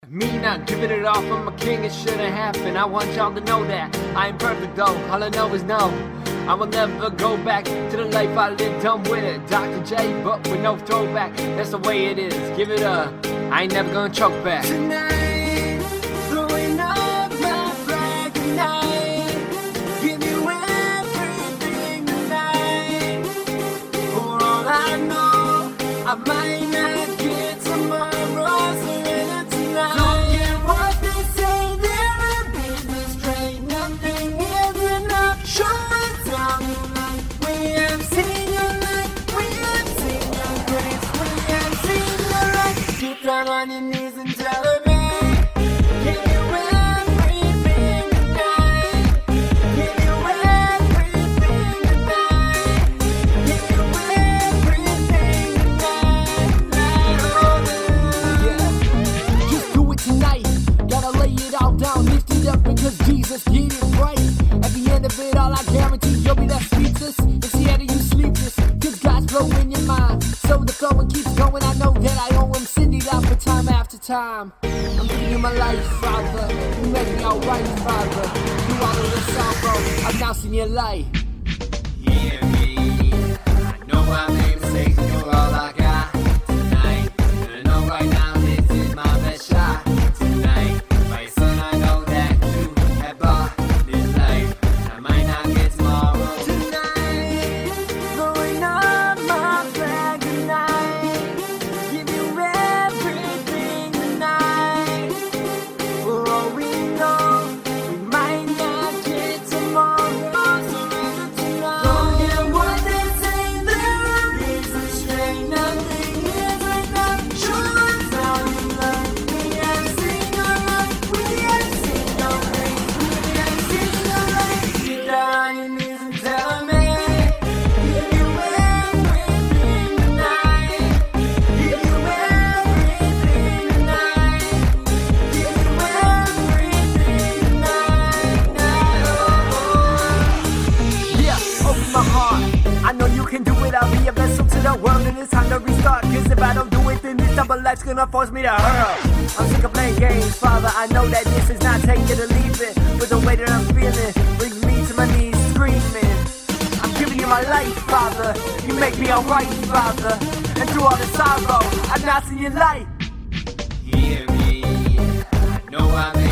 Me not giving it all from a king, it shouldn't happen. I want y'all to know that I ain't perfect though, all I know is no, I will never go back to the life I lived. Done with it, Dr. J, but with no throwback. That's the way it is, give it up, I ain't never gonna choke back. Tonight, throwing up my flag tonight, give you everything tonight. For all I know, I might not get tomorrow, surrender tonight. Don't care what they say, they're a business trade. Nothing is enough, show it down tonight. We have seen your light, we have seen your grace, we have seen your light. Get down on your knees and tell her, give you everything tonight. Give you everything tonight. Give you everything tonight. Yeah, just do it tonight. Gotta lay it all down, lift it up because Jesus get it right. At the end of it all, I guarantee you'll be left speechless. It's the end of you sleepless, cause God's blowing your mind. So the flowing keeps going, I know that I owe him. Send it out for time after time. I'm giving you my life, Father. You make me alright, Father. Through all of the sorrow, I'm now seeing your light. Hear me, I know I made mistakes, and you're all I got tonight. And I know right now this is my best shot tonight. My son, I know that you have bought this life. I might not get tomorrow. Tonight, throwing up my flag tonight, give you everything tonight. For all we know, we might not get tomorrow, surrender tonight. Don't hear what they say, there is a strain. Nothing is enough, show us how you love. We have seen your light, we have seen your grace, we have seen your light. Get down on your knees and tell me, give you everything tonight. Give you everything tonight. Give you everything tonight. Yeah, open my heart. I know you can do it. I'll be a vessel to the world, and it's time to restart. Cause if I don't do it, then this double life's gonna force me to hurl. I'm sick of playing games, Father. I know that this is not take it or leave it, but the way that I'm feeling brings me to my knees screaming. I'm giving you my life, Father. You make me alright, Father. And through all the sorrow, I'm now seeing your light. Hear me, I know I